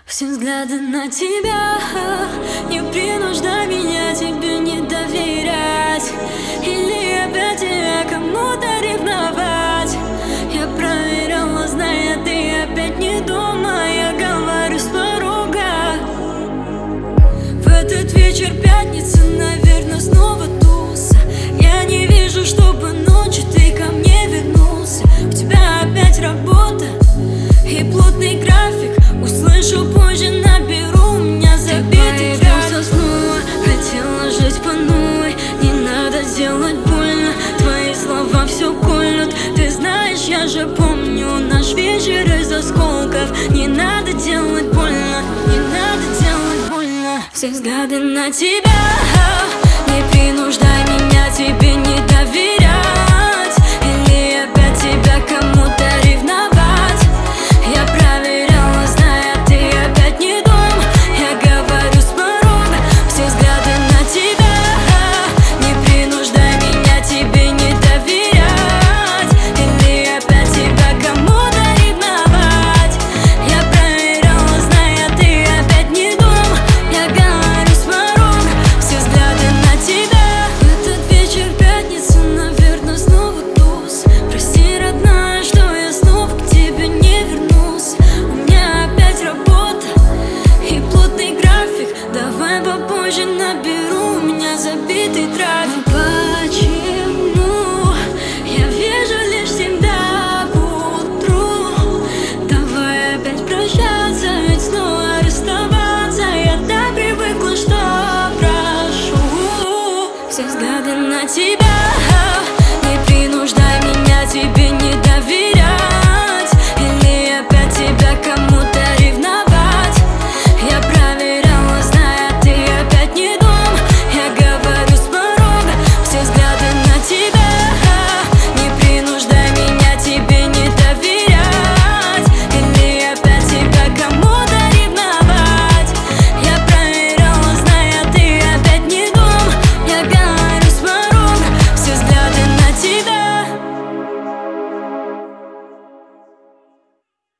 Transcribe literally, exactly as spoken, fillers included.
Все взгляды на тебя, не принуждай меня тебе не доверять. Или опять я кому-то ревновать. Я проверяла, зная, ты опять не дома. Я говорю с порога. В этот вечер пятница, наверное, снова туса. Я не вижу, чтобы ночью ты ко мне вернулся. У тебя опять работа и плотный график. Услышу позже, наберу, у меня забитый трафик. Заснула, хотела жить по новой. Не надо делать больно, твои слова все колют. Ты знаешь, я же помню наш вечер из осколков. Не надо делать больно, не надо делать больно. Все взгляды на тебя, не принуждай меня тебе не доверять.